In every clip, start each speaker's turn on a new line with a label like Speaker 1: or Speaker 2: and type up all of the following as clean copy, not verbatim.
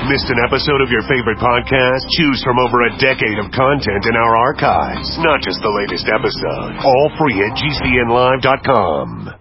Speaker 1: Missed an episode of your favorite podcast? Choose from over a decade of content in our archives, not just the latest episode. All free at GCNlive.com.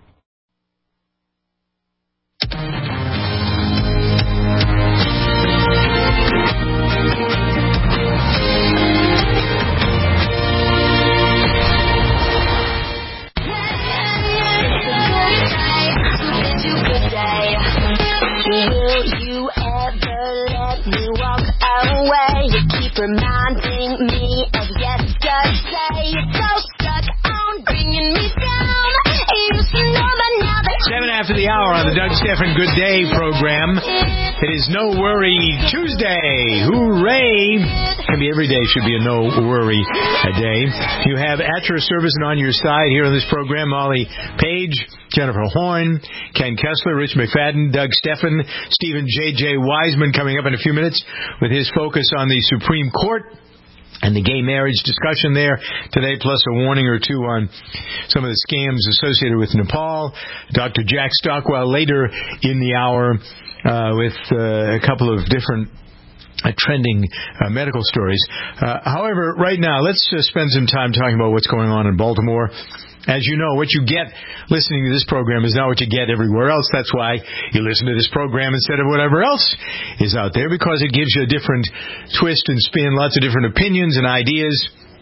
Speaker 2: Will you ever let me walk away? You keep reminding me of yesterday. You're so stuck on bringing me down. You used to know by now that
Speaker 3: 7 after the hour on the Doug Stephan Good Day program. It is No Worry Tuesday. Hooray! Maybe every day should be a no worry a day. You have at your service and on your side here on this program, Molly Page, Jennifer Horn, Ken Kessler, Rich McFadden, Doug Stephan, Stephen J.J. Wiseman coming up in a few minutes with his focus on the Supreme Court and the gay marriage discussion there today, plus a warning or two on some of the scams associated with Nepal. Dr. Jack Stockwell later in the hour with a couple of different trending medical stories. However, right now, let's spend some time talking about what's going on in Baltimore. As you know, what you get listening to this program is not what you get everywhere else. That's why you listen to this program instead of whatever else is out there, because it gives you a different twist and spin, lots of different opinions and ideas.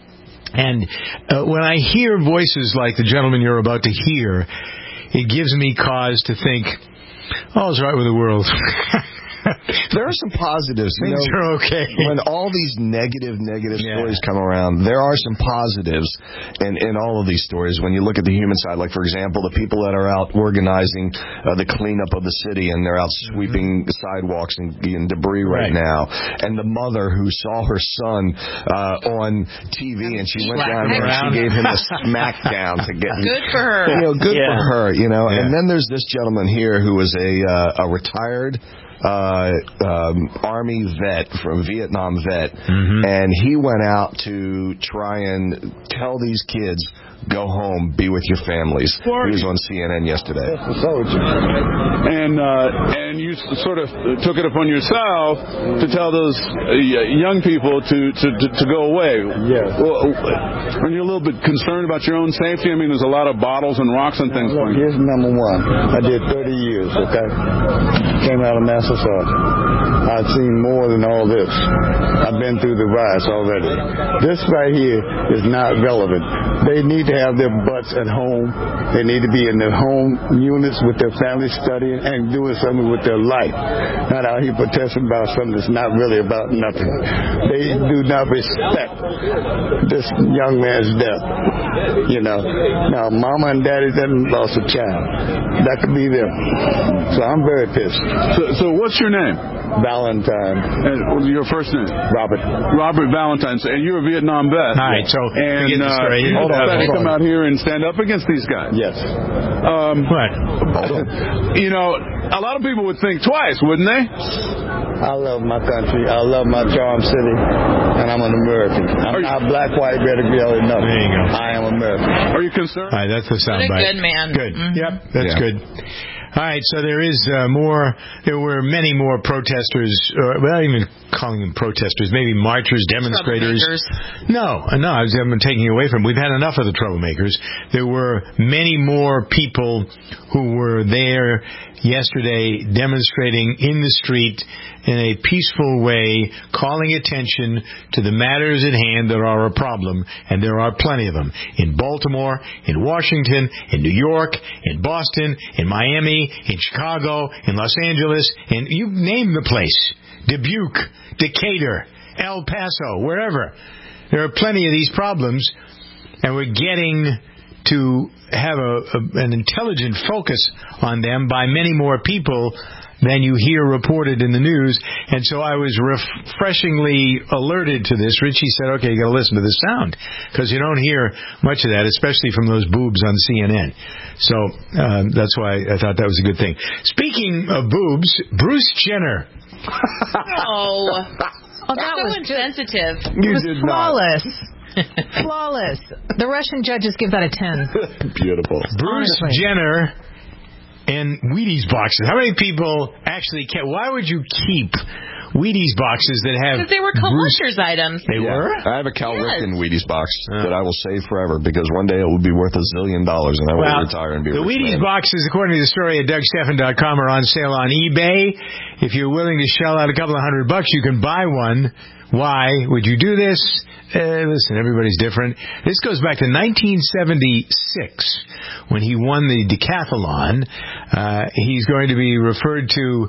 Speaker 3: And when I hear voices like the gentleman you're about to hear, it gives me cause to think, all's right with the world.
Speaker 4: There are some positives.
Speaker 3: Things are okay.
Speaker 4: When all these negative stories come around, there are some positives in all of these stories. When you look at the human side, like, for example, the people that are out organizing the cleanup of the city, and they're out sweeping sidewalks and debris right now. And the mother who saw her son on TV, and she went down there and she gave him a smackdown to get him.
Speaker 5: Good for her.
Speaker 4: Good for her, And then there's this gentleman here who was a retired Army vet, from Vietnam vet, and he went out to try and tell these kids, go home, be with your families. He was on CNN yesterday.
Speaker 6: And you sort of took it upon yourself to tell those young people to go away.
Speaker 7: Yes.
Speaker 6: Well, are you a little bit concerned about your own safety? I mean, there's a lot of bottles and rocks and things.
Speaker 7: Look, here's number one. I did 30 years, okay? Came out of Master Sergeant. I've seen more than all this. I've been through the riots already. This right here is not relevant. They need to have their butts at home. They need to be in their home units with their families studying and doing something with their life. Not out here protesting about something that's not really about nothing. They do not respect this young man's death. Now, mama and daddy done lost a child. That could be them. So I'm very pissed.
Speaker 6: So what's your name?
Speaker 7: Valentine.
Speaker 6: And your first name? Robert Valentine. And you're a Vietnam vet.
Speaker 3: All right, so
Speaker 6: you decided to come out here and stand up against these guys.
Speaker 7: Yes.
Speaker 3: What?
Speaker 6: A lot of people would think twice, wouldn't they?
Speaker 7: I love my country. I love my charm city, and I'm an American. I'm not black, white, red, or yellow, nothing.
Speaker 3: There you go.
Speaker 7: I am American.
Speaker 6: Are you concerned?
Speaker 3: All right, that's the soundbite.
Speaker 5: What a good man.
Speaker 3: Good. Yep, that's good. All right, so there were many more protesters, without even calling them protesters, maybe marchers, demonstrators. No, I'm taking it away from them. We've had enough of the troublemakers. There were many more people who were there yesterday demonstrating in the street in a peaceful way, calling attention to the matters at hand that are a problem, and there are plenty of them. In Baltimore, in Washington, in New York, in Boston, in Miami, in Chicago, in Los Angeles, and you name the place. Dubuque, Decatur, El Paso, wherever. There are plenty of these problems, and we're getting to have an intelligent focus on them by many more people than you hear reported in the news. And so I was refreshingly alerted to this. Richie said, okay, you got to listen to this sound, because you don't hear much of that, especially from those boobs on CNN. So that's why I thought that was a good thing. Speaking of boobs, Bruce Jenner.
Speaker 5: Oh, that was insensitive.
Speaker 4: You did
Speaker 8: flawless. Flawless. The Russian judges give that a 10.
Speaker 4: Beautiful.
Speaker 3: Bruce Jenner and Wheaties boxes. How many people actually why would you keep Wheaties boxes that have...
Speaker 5: Because they were collector's items.
Speaker 3: They were?
Speaker 4: I have a Cal Ripken Wheaties box that I will save forever because one day it will be worth $1 zillion and I will retire and be a
Speaker 3: the
Speaker 4: rich
Speaker 3: Wheaties
Speaker 4: man.
Speaker 3: boxes, according to the story at DougStephan.com, are on sale on eBay. If you're willing to shell out a couple of $100, you can buy one. Why would you do this? Listen, everybody's different. This goes back to 1976 when he won the decathlon. He's going to be referred to...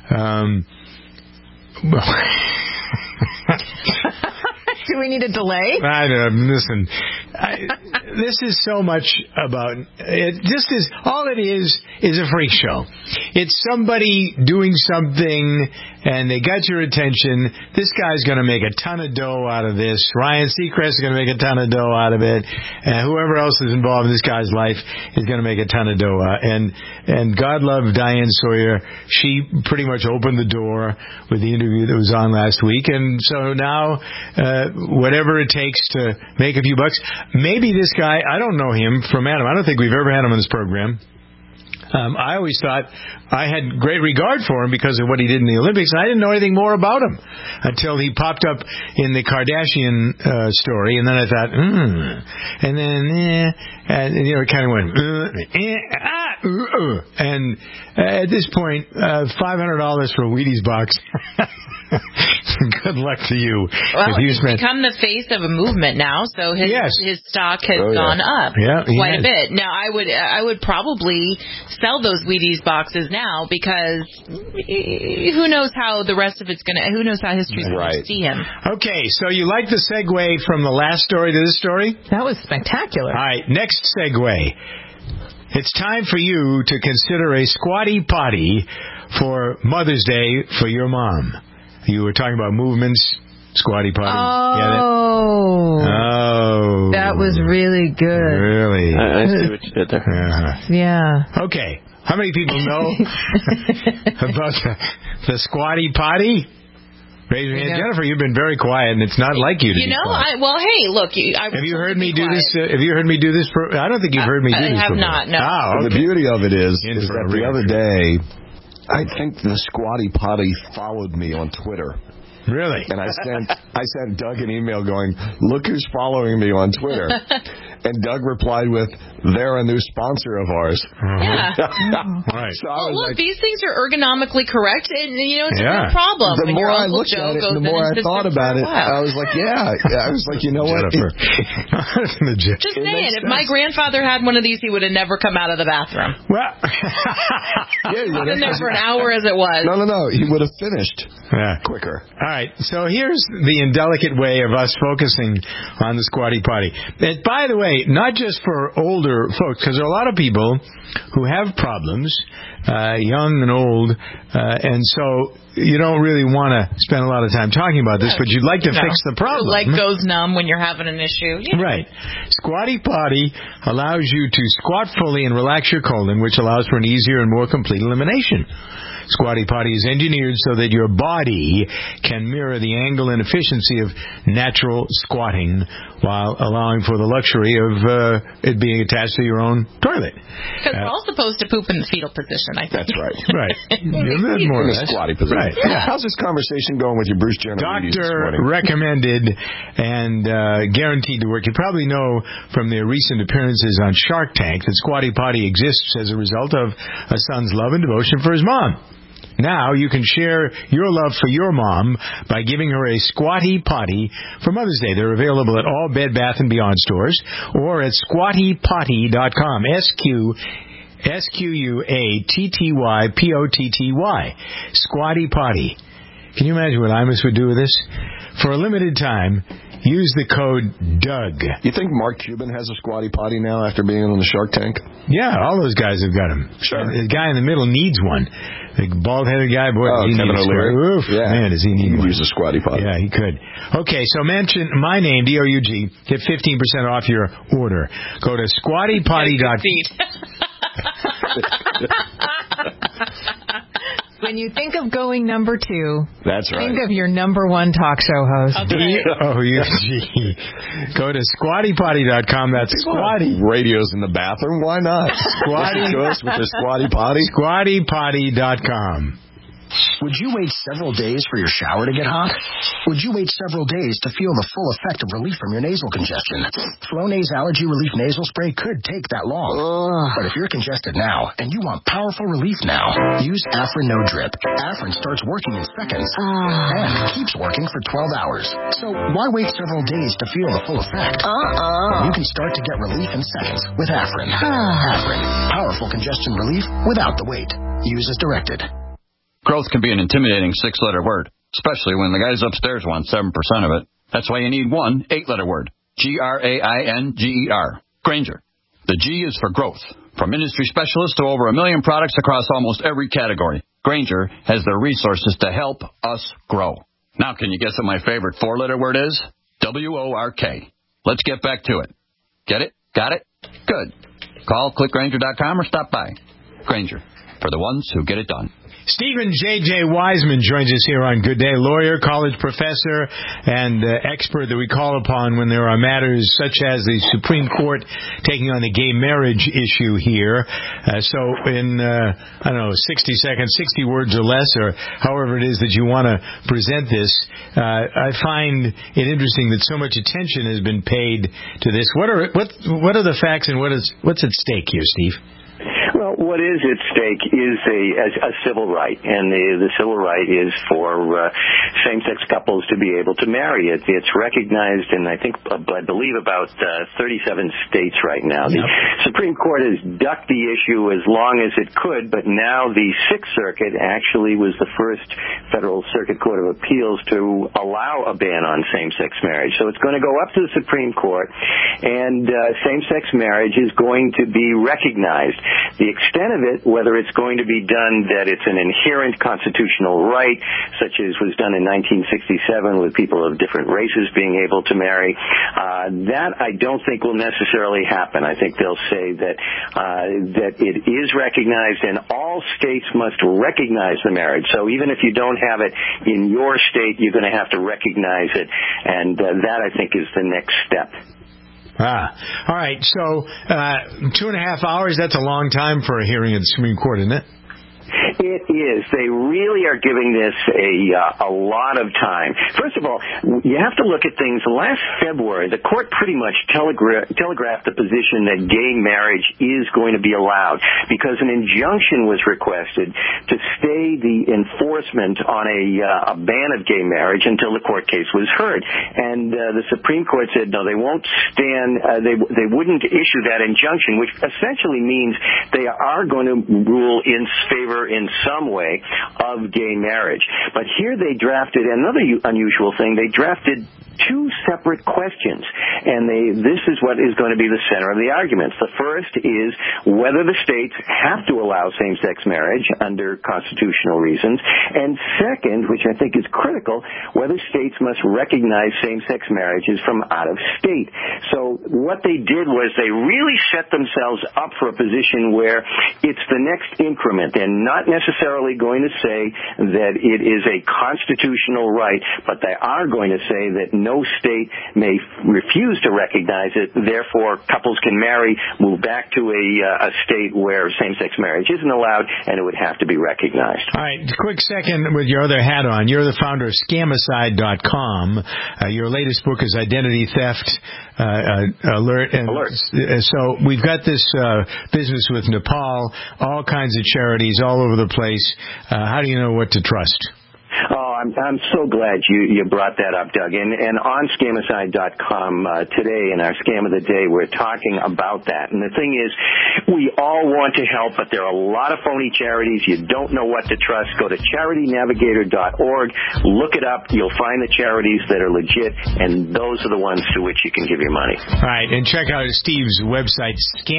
Speaker 8: Do we need a delay?
Speaker 3: Listen, this is so much about it. Just is all it is a freak show. It's somebody doing something, and they got your attention. This guy's going to make a ton of dough out of this. Ryan Seacrest is going to make a ton of dough out of it, and whoever else is involved in this guy's life is going to make a ton of dough. And God love Diane Sawyer. She pretty much opened the door with the interview that was on last week, and so now whatever it takes to make a few bucks. Maybe this guy, I don't know him from Adam. I don't think we've ever had him on this program. I always thought I had great regard for him because of what he did in the Olympics, and I didn't know anything more about him until he popped up in the Kardashian story, and then I thought, and then, and it kind of went, and at this point, $500 for a Wheaties box. Good luck to you.
Speaker 5: Well, he's become the face of a movement now, so his stock has gone up quite a bit. Now, I would probably sell those Wheaties boxes now because who knows how the rest of it's going to, who knows how history's going to see him.
Speaker 3: Okay, so you like the segue from the last story to this story?
Speaker 8: That was spectacular.
Speaker 3: All right, next segue. It's time for you to consider a squatty potty for Mother's Day for your mom. You were talking about movements, squatty potty.
Speaker 8: Oh. That was really good.
Speaker 3: Really?
Speaker 9: I see what you did there.
Speaker 8: Yeah.
Speaker 3: Okay. How many people know about the squatty potty? Raise your hand. Jennifer, you've been very quiet, and it's not like you to be quiet.
Speaker 5: Hey, look.
Speaker 3: Have you heard me do this? Have you heard me do this? I don't think you've heard me do this
Speaker 5: I have
Speaker 3: before.
Speaker 5: not, no.
Speaker 3: Oh, okay.
Speaker 4: The beauty of it is that the other day, I think the squatty potty followed me on Twitter.
Speaker 3: Really?
Speaker 4: And I sent Doug an email going, look who's following me on Twitter. And Doug replied with, they're a new sponsor of ours.
Speaker 5: Yeah.
Speaker 3: Right.
Speaker 5: So look, these things are ergonomically correct, and it's a real problem.
Speaker 4: The more I looked at it, the more I thought about it, I was like, I was like, you know what?
Speaker 5: Just saying, if my grandfather had one of these, he would have never come out of the bathroom.
Speaker 3: Well,
Speaker 5: he's been there for an hour as it was.
Speaker 4: No, he would have finished quicker.
Speaker 3: All right, so here's the indelicate way of us focusing on the squatty potty. And by the way, not just for older folks, because there are a lot of people who have problems, young and old, and so you don't really want to spend a lot of time talking about this, but you'd like to fix the problem.
Speaker 5: Your leg goes numb when you're having an issue.
Speaker 3: Right. Squatty potty allows you to squat fully and relax your colon, which allows for an easier and more complete elimination. Squatty potty is engineered so that your body can mirror the angle and efficiency of natural squatting while allowing for the luxury of it being attached to your own toilet.
Speaker 5: Because we're all supposed to poop in the fetal position, I think.
Speaker 4: That's right.
Speaker 3: Right. More
Speaker 4: in the squatty position.
Speaker 3: Right. Yeah.
Speaker 4: How's this conversation going with your Bruce Jenner?
Speaker 3: Doctor recommended and guaranteed to work. You probably know from their recent appearances on Shark Tank that Squatty Potty exists as a result of a son's love and devotion for his mom. Now you can share your love for your mom by giving her a Squatty Potty for Mother's Day. They're available at all Bed Bath & Beyond stores or at squattypotty.com. SQUATTYPOTTY. Squatty Potty. Can you imagine what Imus would do with this? For a limited time, use the code Doug.
Speaker 4: You think Mark Cuban has a Squatty Potty now after being on the Shark Tank?
Speaker 3: Yeah, all those guys have got them.
Speaker 4: Sure.
Speaker 3: The guy in the middle needs one. The bald-headed guy, boy, does he
Speaker 4: Kevin
Speaker 3: need
Speaker 4: O'Leary.
Speaker 3: Oof, man, does he need one.
Speaker 4: Use a Squatty Potty.
Speaker 3: Yeah, he could. Okay, so mention my name, DOUG. Get 15% off your order. Go to squattypotty.com.
Speaker 8: When you think of going number 2,
Speaker 4: that's right.
Speaker 8: Think of your number 1 talk show host.
Speaker 3: DOUG. Go to squattypotty.com. That's Squatty.
Speaker 4: Radios in the bathroom. Why not?
Speaker 3: Squatty
Speaker 4: goes with the Squatty Potty.
Speaker 3: Squattypotty.com.
Speaker 9: Would you wait several days for your shower to get hot? Would you wait several days to feel the full effect of relief from your nasal congestion? Flonase Allergy Relief Nasal Spray could take that long. But if you're congested now and you want powerful relief now, use Afrin No Drip. Afrin starts working in seconds and keeps working for 12 hours. So why wait several days to feel the full effect? You can start to get relief in seconds with Afrin. Afrin, powerful congestion relief without the wait. Use as directed.
Speaker 10: Growth can be an intimidating 6-letter word, especially when the guys upstairs want 7% of it. That's why you need one 8-letter word. Grainger. Grainger. The G is for growth. From industry specialists to over 1 million products across almost every category, Grainger has the resources to help us grow. Now, can you guess what my favorite 4-letter word is? WORK. Let's get back to it. Get it? Got it? Good. Call clickgrainger.com or stop by. Grainger, for the ones who get it done.
Speaker 3: Stephen J.J. Wiseman joins us here on Good Day. Lawyer, college professor, and expert that we call upon when there are matters such as the Supreme Court taking on the gay marriage issue here. So in, 60 seconds, 60 words or less, or however it is that you want to present this, I find it interesting that so much attention has been paid to this. What are the facts and what's at stake here, Steve?
Speaker 11: Well, what is at stake is a civil right, and the civil right is for same-sex couples to be able to marry. It's recognized in, I believe, about 37 states right now. The Supreme Court has ducked the issue as long as it could, but now the Sixth Circuit actually was the first Federal Circuit Court of Appeals to allow a ban on same-sex marriage. So it's going to go up to the Supreme Court, and same-sex marriage is going to be recognized. The extent of it, whether it's going to be done that it's an inherent constitutional right, such as was done in 1967 with people of different races being able to marry, that I don't think will necessarily happen. I think they'll say that it is recognized, and all states must recognize the marriage. So even if you don't have it in your state, you're going to have to recognize it, and that I think is the next step.
Speaker 3: All right. So 2.5 hours, that's a long time for a hearing at the Supreme Court, isn't it?
Speaker 11: It is. They really are giving this a lot of time. First of all, you have to look at things. Last February, the court pretty much telegraphed the position that gay marriage is going to be allowed because an injunction was requested to stay the enforcement on a ban of gay marriage until the court case was heard. And the Supreme Court said, no, they won't stand, they wouldn't issue that injunction, which essentially means they are going to rule in favor in some way of gay marriage. But here they drafted another unusual thing. They drafted two separate questions, and this is what is going to be the center of the arguments. The first is whether the states have to allow same-sex marriage under constitutional reasons, and second, which I think is critical, whether states must recognize same-sex marriages from out of state. So what they did was they really set themselves up for a position where it's the next increment. They're not necessarily going to say that it is a constitutional right, but they are going to say that no state may refuse to recognize it. Therefore, couples can marry, move back to a state where same-sex marriage isn't allowed, and it would have to be recognized.
Speaker 3: All right, quick second with your other hat on. You're the founder of Scamicide.com. Your latest book is Identity Theft Alert. So we've got this business with Nepal, all kinds of charities all over the place. How do you know what to trust?
Speaker 11: Oh, I'm so glad you brought that up, Doug. And on Scamicide.com today, in our Scam of the Day, we're talking about that. And the thing is, we all want to help, but there are a lot of phony charities. You don't know what to trust. Go to charitynavigator.org. Look it up. You'll find the charities that are legit, and those are the ones to which you can give your money.
Speaker 3: All right, and check out Steve's website,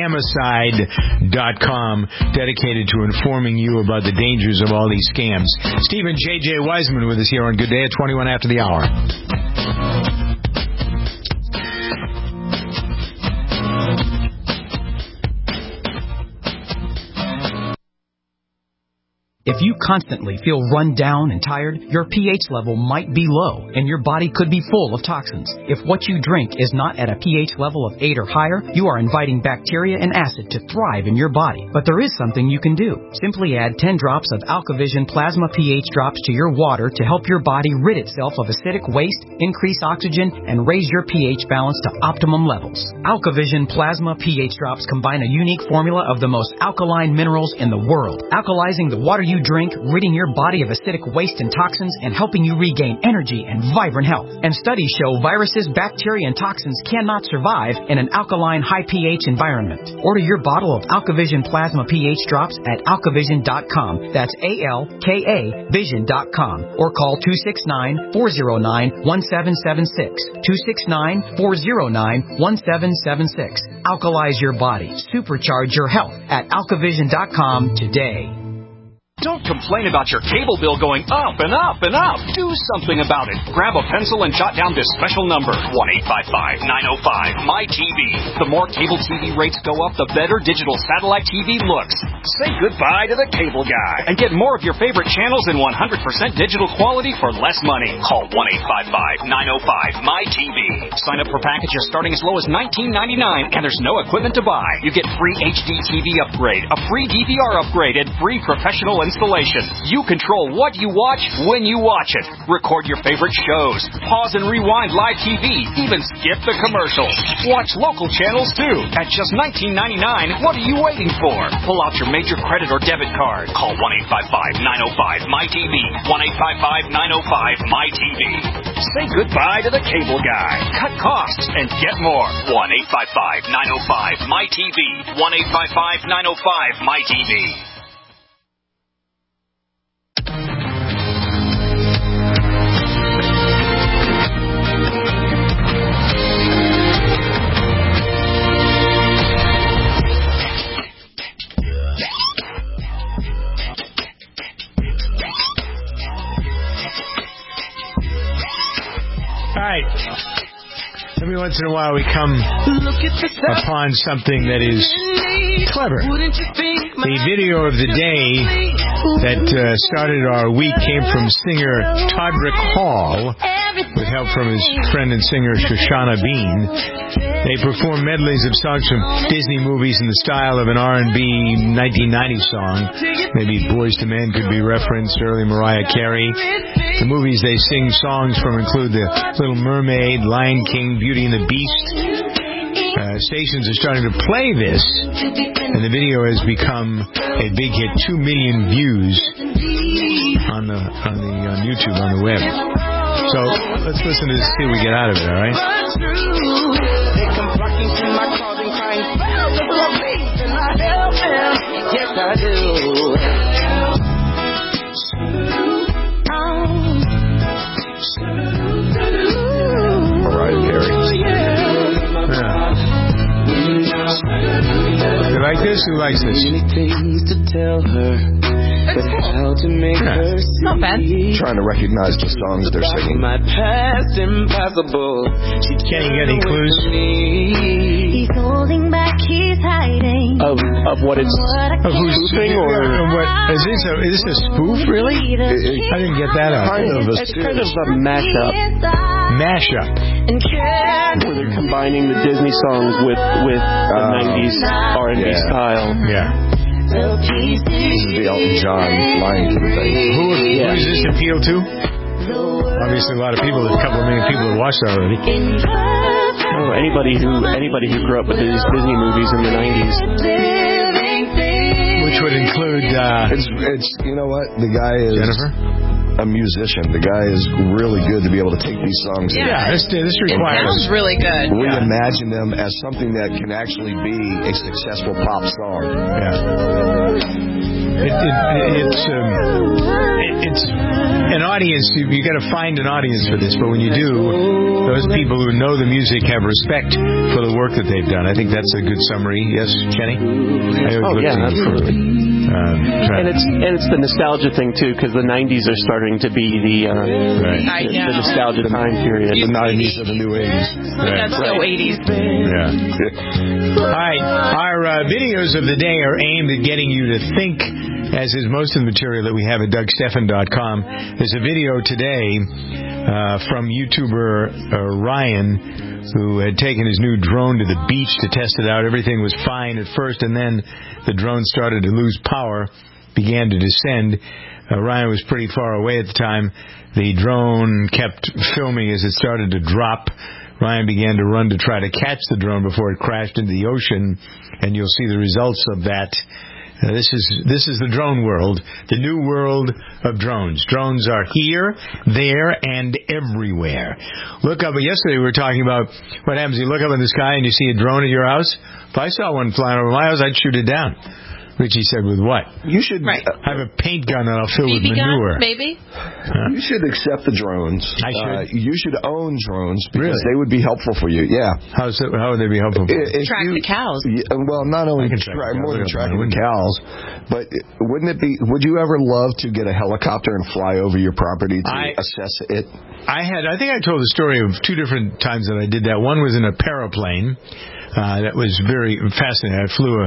Speaker 3: Scamicide.com, dedicated to informing you about the dangers of all these scams. Stephen J.J. Wiseman with us here on Good Day at 21 after the hour.
Speaker 12: If you constantly feel run down and tired, your pH level might be low and your body could be full of toxins. If what you drink is not at a pH level of 8 or higher, you are inviting bacteria and acid to thrive in your body. But there is something you can do. Simply add 10 drops of AlkaVision Plasma pH drops to your water to help your body rid itself of acidic waste, increase oxygen, and raise your pH balance to optimum levels. AlkaVision Plasma pH drops combine a unique formula of the most alkaline minerals in the world, alkalizing the water you drink, ridding your body of acidic waste and toxins, and helping you regain energy and vibrant health. And studies show viruses, bacteria, and toxins cannot survive in an alkaline, high pH environment. Order your bottle of AlkaVision Plasma pH drops at alkavision.com. That's ALKA Vision.com. Or call 269-409-1776. 269-409-1776. Alkalize your body. Supercharge your health at alkavision.com today.
Speaker 13: Don't complain about your cable bill going up and up and up. Do something about it. Grab a pencil and jot down this special number, 1-855-905-MY-TV. The more cable TV rates go up, the better digital satellite TV looks. Say goodbye to the cable guy and get more of your favorite channels in 100% digital quality for less money. Call 1-855-905-MY-TV. Sign up for packages starting as low as $19.99, and there's no equipment to buy. You get free HD TV upgrade, a free DVR upgrade, and free professional installation. You control what you watch when you watch it. Record your favorite shows. Pause and rewind live TV. Even skip the commercials. Watch local channels too. At just $19.99, what are you waiting for? Pull out your major credit or debit card. Call 1-855-905-MY-TV. 1-855-905-MY-TV. Say goodbye to the cable guy. Cut costs and get more. 1-855-905-MY-TV. 1-855-905-MY-TV.
Speaker 3: All right. Every once in a while we come upon something that is clever. The video of the day that started our week came from singer Todrick Hall with help from his friend and singer Shoshana Bean. They perform medleys of songs from Disney movies in the style of an R&B 1990 song. Maybe Boyz II Men could be referenced, early Mariah Carey. The movies they sing songs from include The Little Mermaid, Lion King, Beauty and the Beast. Stations are starting to play this, and the video has become a big hit. 2 million views on YouTube, on the web. So let's listen to this, see what we get out of it, all right? They come flocking to my cause and crying, yes, I do. Mariah Carey. You like this? Who likes this?
Speaker 8: Not bad.
Speaker 4: Trying to recognize the songs they're singing.
Speaker 3: Kenny, get any clues?
Speaker 2: He's holding back, he's hiding.
Speaker 14: Of what it's
Speaker 3: of who's spoofing or what? Is this a spoof? Really? I didn't get that out.
Speaker 14: It's kind of a mashup.
Speaker 3: Mashup.
Speaker 14: Where they're combining the Disney songs with the 90s R&B style.
Speaker 3: Yeah.
Speaker 4: This is the Elton John Lion King thing.
Speaker 3: Who does this appeal to? Obviously, a lot of people. A couple of million people have watched it already.
Speaker 14: Oh, anybody who grew up with these Disney movies in the 90s.
Speaker 3: Which would include.
Speaker 4: It's you know what, the guy is
Speaker 3: Jennifer.
Speaker 4: A musician. The guy is really good to be able to take these songs.
Speaker 5: Yeah,
Speaker 3: this requires.
Speaker 5: It sounds really good.
Speaker 4: Reimagine them as something that can actually be a successful pop song.
Speaker 3: Yeah. It's an audience. You got to find an audience for this, but when you do, those people who know the music have respect for the work that they've done. I think that's a good summary. Yes, Kenny?
Speaker 14: Absolutely.
Speaker 3: And
Speaker 14: it's the nostalgia thing too, because the 90s are starting to be the nostalgia time period.
Speaker 4: The 90s are the new 80s.
Speaker 5: That's so 80s.
Speaker 3: Yeah. All right. Our videos of the day are aimed at getting you to think as is most of the material that we have at DougStephan.com. There's a video today from YouTuber Ryan, who had taken his new drone to the beach to test it out. Everything was fine at first, and then the drone started to lose power, began to descend. Ryan was pretty far away at the time. The drone kept filming as it started to drop. Ryan began to run to try to catch the drone before it crashed into the ocean, and you'll see the results of that. This is the drone world, the new world of drones. Drones are here, there, and everywhere. Look up. Yesterday we were talking about what happens. You look up in the sky and you see a drone at your house. If I saw one flying over my house, I'd shoot it down. Richie said, with what?
Speaker 4: You should
Speaker 3: have a paint gun that I'll fill with manure.
Speaker 5: Maybe?
Speaker 4: You should accept the drones.
Speaker 3: I should.
Speaker 4: You should own drones because they would be helpful for you. Yeah.
Speaker 3: How would they be helpful for you?
Speaker 5: Track the cows.
Speaker 4: Well, not only more than tracking the cows, but would you ever love to get a helicopter and fly over your property to assess it?
Speaker 3: I think I told the story of 2 different times that I did that. One was in a paraplane. That was very fascinating. I flew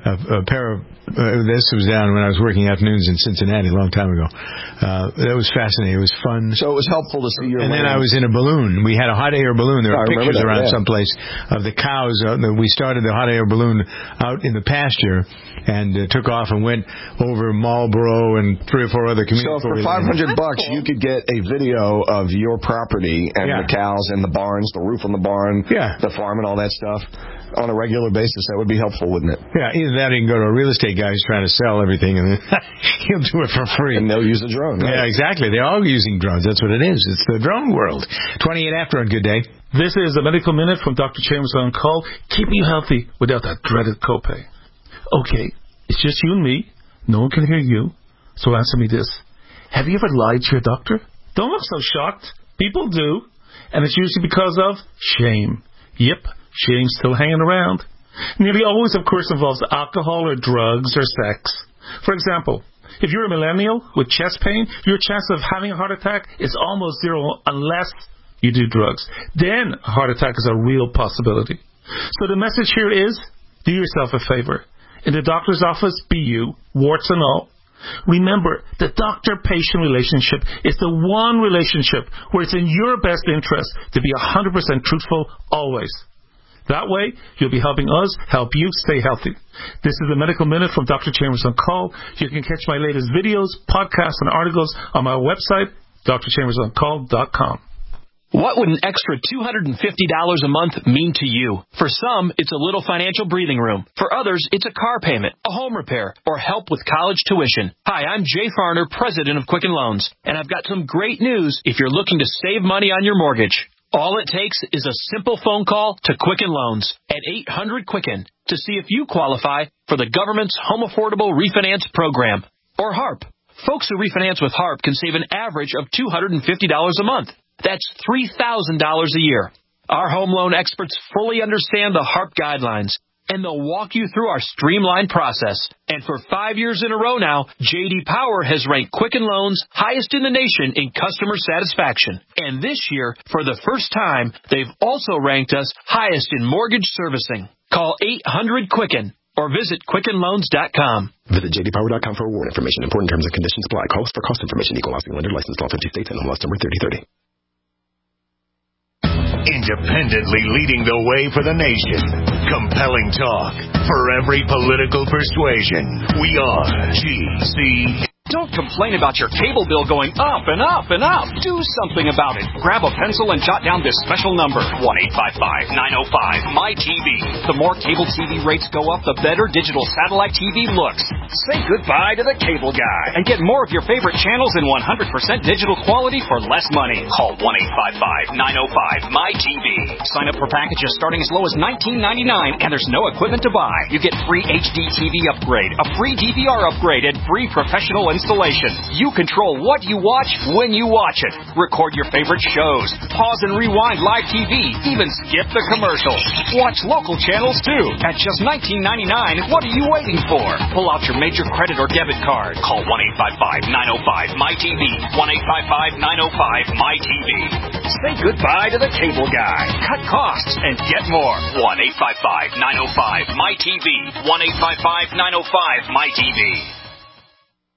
Speaker 3: this was down when I was working afternoons in Cincinnati a long time ago. That was fascinating. It was fun.
Speaker 4: So it was helpful to see your
Speaker 3: And then I was in a balloon. We had a hot air balloon. There were pictures around someplace of the cows. We started the hot air balloon out in the pasture and took off and went over Marlboro and 3 or 4 other communities.
Speaker 4: So for $500, you could get a video of your property and the cows and the barns, the roof on the barn, the farm and all that stuff. On a regular basis, that would be helpful, wouldn't it?
Speaker 3: Yeah, either that or you can go to a real estate guy who's trying to sell everything, and then he'll do it for free.
Speaker 4: And they'll use a drone, right?
Speaker 3: Yeah, exactly. They're all using drones. That's what it is. It's the drone world. 28 after on Good Day.
Speaker 15: This is a Medical Minute from Dr. Chambers on call, keeping you healthy without that dreaded copay. Okay, it's just you and me. No one can hear you. So answer me this. Have you ever lied to your doctor? Don't look so shocked. People do. And it's usually because of shame. Yep. Shame's still hanging around. Nearly always, of course, involves alcohol or drugs or sex. For example, if you're a millennial with chest pain, your chance of having a heart attack is almost 0 unless you do drugs. Then a heart attack is a real possibility. So the message here is, do yourself a favor. In the doctor's office, be you, warts and all. Remember, the doctor-patient relationship is the one relationship where it's in your best interest to be 100% truthful always. That way, you'll be helping us help you stay healthy. This is the Medical Minute from Dr. Chambers on Call. You can catch my latest videos, podcasts, and articles on my website, drchambersoncall.com.
Speaker 13: What would an extra $250 a month mean to you? For some, it's a little financial breathing room. For others, it's a car payment, a home repair, or help with college tuition. Hi, I'm Jay Farner, president of Quicken Loans, and I've got some great news if you're looking to save money on your mortgage. All it takes is a simple phone call to Quicken Loans at 800-QUICKEN to see if you qualify for the government's Home Affordable Refinance Program, or HARP. Folks who refinance with HARP can save an average of $250 a month. That's $3,000 a year. Our home loan experts fully understand the HARP guidelines, and they'll walk you through our streamlined process. And for 5 years in a row now, J.D. Power has ranked Quicken Loans highest in the nation in customer satisfaction. And this year, for the first time, they've also ranked us highest in mortgage servicing. Call 800-QUICKEN or visit QuickenLoans.com.
Speaker 16: Visit jdpower.com for award information. Important terms and conditions apply. Calls for cost information. Equal housing lender. Licensed law 50 states and MLS number 3030.
Speaker 1: Independently leading the way for the nation. Compelling talk for every political persuasion. We are GC.
Speaker 13: Don't complain about your cable bill going up and up and up. Do something about it. Grab a pencil and jot down this special number, 1-855-905-MY-TV. The more cable TV rates go up, the better digital satellite TV looks. Say goodbye to the cable guy and get more of your favorite channels in 100% digital quality for less money. Call 1-855-905-MY-TV. Sign up for packages starting as low as $19.99, and there's no equipment to buy. You get free HD TV upgrade, a free DVR upgrade, and free professional installation. You control what you watch when you watch it. Record your favorite shows. Pause and rewind live TV. Even skip the commercials. Watch local channels too. At just $19.99, what are you waiting for? Pull out your major credit or debit card. Call 1-855-905-MY-TV. 1-855-905-MY-TV. Say goodbye to the cable guy. Cut costs and get more. 1-855-905-MY-TV. 1-855-905-MY-TV.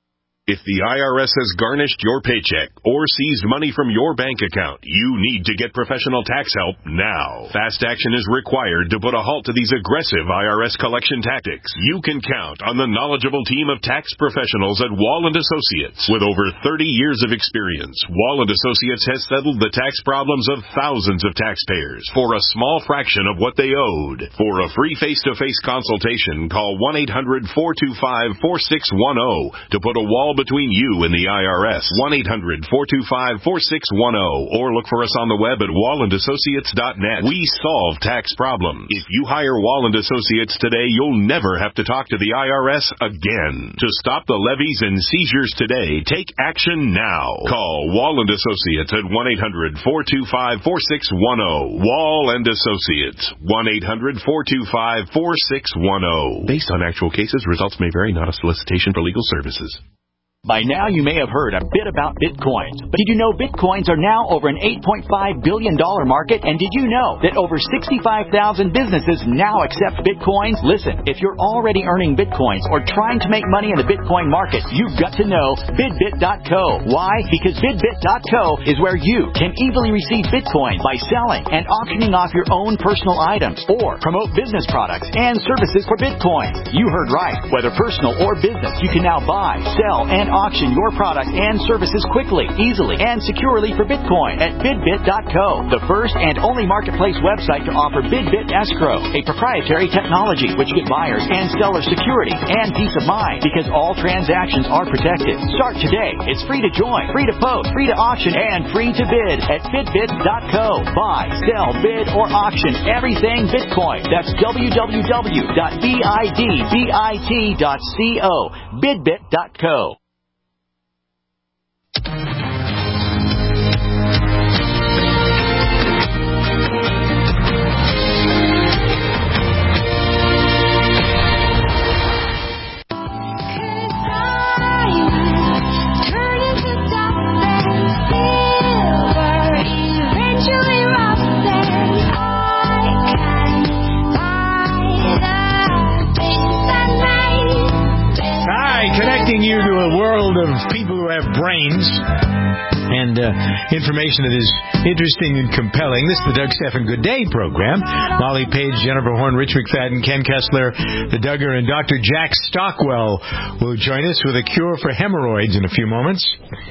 Speaker 17: If the IRS has garnished your paycheck or seized money from your bank account, you need to get professional tax help now. Fast action is required to put a halt to these aggressive IRS collection tactics. You can count on the knowledgeable team of tax professionals at Wall & Associates. With over 30 years of experience, Wall & Associates has settled the tax problems of thousands of taxpayers for a small fraction of what they owed. For a free face-to-face consultation, call 1-800-425-4610 to put a wall between you and the IRS. 1-800-425-4610 or look for us on the web at wallandassociates.net. We solve tax problems. If you hire Wall & Associates today, you'll never have to talk to the IRS again. To stop the levies and seizures today, take action now. Call Wall & Associates at 1-800-425-4610. Wall & Associates. 1-800-425-4610. Based on actual cases, results may vary, not a solicitation for legal services.
Speaker 18: By now, you may have heard a bit about Bitcoins. But did you know Bitcoins are now over an $8.5 billion market? And did you know that over 65,000 businesses now accept Bitcoins? Listen, if you're already earning Bitcoins or trying to make money in the Bitcoin market, you've got to know BidBit.co. Why? Because BidBit.co is where you can easily receive Bitcoin by selling and auctioning off your own personal items or promote business products and services for Bitcoin. You heard right. Whether personal or business, you can now buy, sell, and auction your products and services quickly, easily, and securely for Bitcoin at BidBit.co, the first and only marketplace website to offer BidBit Escrow, a proprietary technology which gives buyers and sellers security and peace of mind because all transactions are protected. Start today. It's free to join, free to post, free to auction, and free to bid at BidBit.co. Buy, sell, bid, or auction everything Bitcoin. That's www.bidbit.co. BidBit.co.
Speaker 3: You to a world of people who have brains and information that is interesting and compelling. This is the Doug Stephan Good Day program. Molly Page, Jennifer Horn, Rich McFadden, Ken Kessler, the Duggar, and Dr. Jack Stockwell will join us with a cure for hemorrhoids in a few moments.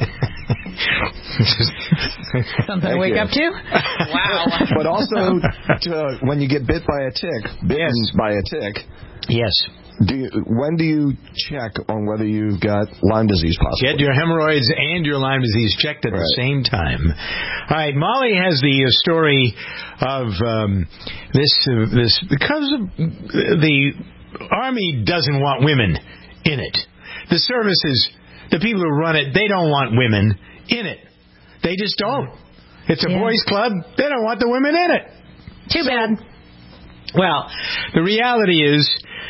Speaker 8: Something to wake up to?
Speaker 5: Wow.
Speaker 4: But also, when you get bitten by a tick,
Speaker 3: yes.
Speaker 4: When do you check on whether you've got Lyme disease possibly?
Speaker 3: Get your hemorrhoids and your Lyme disease checked at the same time. All right, Molly has the story of this because of the Army doesn't want women in it. The services, the people who run it, they don't want women in it. They just don't. It's a boys' club. They don't want the women in it.
Speaker 8: Too bad.
Speaker 3: Well, the reality is,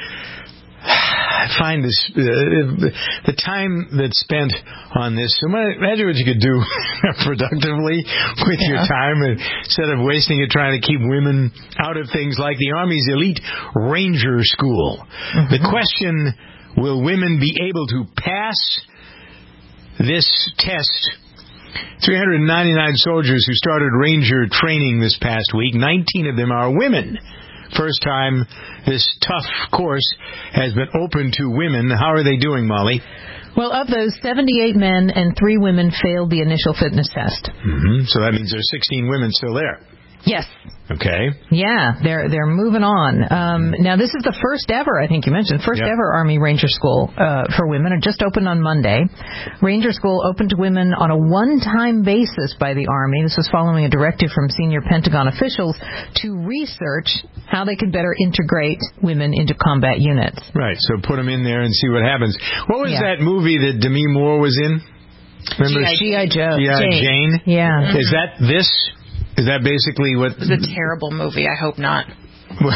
Speaker 3: I find this the time that's spent on this. Imagine what you could do productively with your time instead of wasting it trying to keep women out of things like the Army's elite Ranger School. Mm-hmm. The question: will women be able to pass this test? 399 soldiers who started Ranger training this past week. 19 of them are women. First time this tough course has been open to women. How are they doing, Molly?
Speaker 8: Well, of those, 78 men and 3 women failed the initial fitness test.
Speaker 3: Mm-hmm. So that means there's 16 women still there.
Speaker 8: Yes.
Speaker 3: Okay.
Speaker 8: Yeah, they're moving on. Now, this is the first ever, I think you mentioned, ever Army Ranger School for women. It just opened on Monday. Ranger School opened to women on a one-time basis by the Army. This was following a directive from senior Pentagon officials to research how they could better integrate women into combat units.
Speaker 3: Right, so put them in there and see what happens. What was that movie that Demi Moore was in? Remember?
Speaker 8: G.I. Joe.
Speaker 3: G.I. Jane?
Speaker 8: Yeah.
Speaker 3: Is that this? Is that basically what...
Speaker 5: It's a terrible movie. I hope not.
Speaker 3: Are